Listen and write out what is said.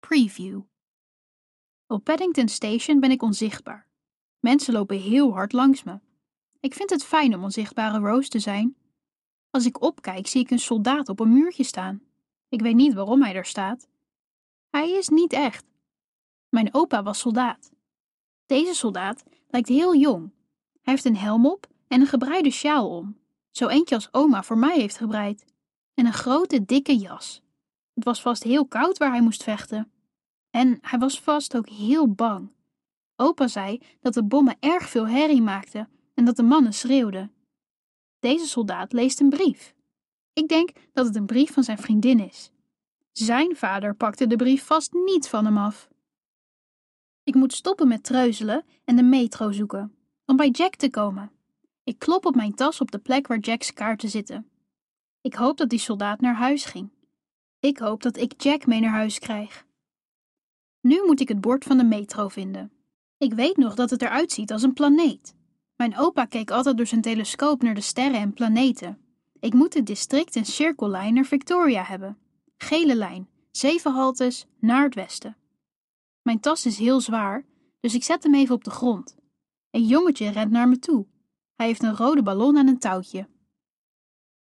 Preview. Op Paddington Station ben ik onzichtbaar. Mensen lopen heel hard langs me. Ik vind het fijn om onzichtbare Rose te zijn. Als ik opkijk zie ik een soldaat op een muurtje staan. Ik weet niet waarom hij daar staat. Hij is niet echt. Mijn opa was soldaat. Deze soldaat lijkt heel jong. Hij heeft een helm op en een gebreide sjaal om. Zo eentje als oma voor mij heeft gebreid. En een grote, dikke jas. Het was vast heel koud waar hij moest vechten. En hij was vast ook heel bang. Opa zei dat de bommen erg veel herrie maakten en dat de mannen schreeuwden. Deze soldaat leest een brief. Ik denk dat het een brief van zijn vriendin is. Zijn vader pakte de brief vast niet van hem af. Ik moet stoppen met treuzelen en de metro zoeken, om bij Jack te komen. Ik klop op mijn tas op de plek waar Jacks kaarten zitten. Ik hoop dat die soldaat naar huis ging. Ik hoop dat ik Jack mee naar huis krijg. Nu moet ik het bord van de metro vinden. Ik weet nog dat het eruit ziet als een planeet. Mijn opa keek altijd door zijn telescoop naar de sterren en planeten. Ik moet het district en cirkellijn naar Victoria hebben. Gele lijn, 7 haltes naar het westen. Mijn tas is heel zwaar, dus ik zet hem even op de grond. Een jongetje rent naar me toe. Hij heeft een rode ballon aan een touwtje.